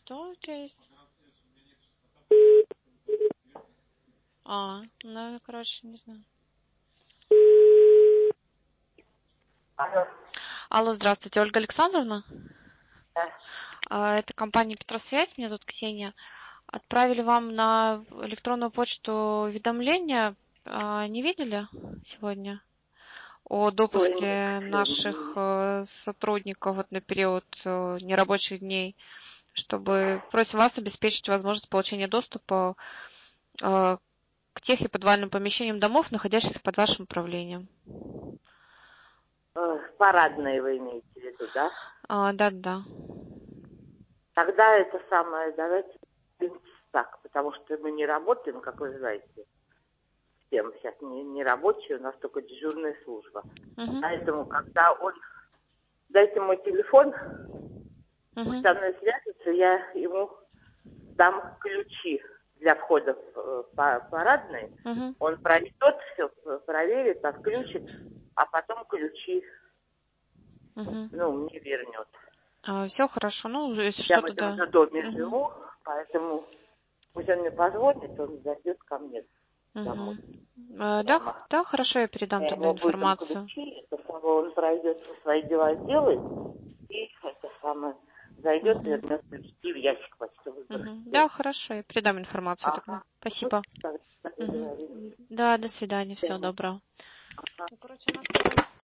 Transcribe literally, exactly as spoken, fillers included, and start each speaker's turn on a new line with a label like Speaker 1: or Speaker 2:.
Speaker 1: Что у тебя есть? А, ну, короче, не знаю.
Speaker 2: Алло.
Speaker 1: Алло, здравствуйте, Ольга Александровна.
Speaker 2: Да.
Speaker 1: А, Это компания Петросвязь, меня зовут Ксения. Отправили вам на электронную почту уведомления. А, Не видели сегодня? О
Speaker 2: Ой,
Speaker 1: допуске
Speaker 2: нет,
Speaker 1: наших
Speaker 2: всё.
Speaker 1: э, сотрудников вот на период э, нерабочих дней, чтобы просим вас обеспечить возможность получения доступа э, к тех и подвальным помещениям домов, находящихся под вашим управлением.
Speaker 2: Э, Парадные вы имеете в виду, да?
Speaker 1: А, да, да.
Speaker 2: Тогда это самое, давайте так, потому что мы не работаем, как вы знаете, всем сейчас не, не рабочие, у нас только дежурная служба.
Speaker 1: Угу.
Speaker 2: Поэтому, когда он, дайте мой телефон,
Speaker 1: Угу.
Speaker 2: со мной свяжется, я ему дам ключи для входа в э, па- парадные.
Speaker 1: Угу.
Speaker 2: Он пройдет, все проверит, отключит, а потом ключи,
Speaker 1: Угу.
Speaker 2: ну, мне вернет.
Speaker 1: А, все хорошо. Ну, если
Speaker 2: Я в
Speaker 1: что-то,
Speaker 2: этом
Speaker 1: да.
Speaker 2: же доме
Speaker 1: Угу.
Speaker 2: живу, поэтому пусть он мне позвонит, он зайдет ко мне домой
Speaker 1: Угу. А, да, х-
Speaker 2: прямо.
Speaker 1: да, хорошо, я передам
Speaker 2: Я
Speaker 1: тогда
Speaker 2: ему выдам
Speaker 1: информацию.
Speaker 2: ключи, это самое, он пройдет, все свои дела сделает, и это самое, зайдет,
Speaker 1: Угу.
Speaker 2: вернет ключи и в ящик почтовый
Speaker 1: Угу.
Speaker 2: бросит.
Speaker 1: Да, хорошо, я передам информацию тогда.
Speaker 2: Ага. Ну,
Speaker 1: Спасибо.
Speaker 2: так, так и
Speaker 1: Угу.
Speaker 2: говорили.
Speaker 1: Да, до свидания, всего
Speaker 2: Прямо.
Speaker 1: доброго.
Speaker 2: Ага.
Speaker 1: Ну, короче, у нас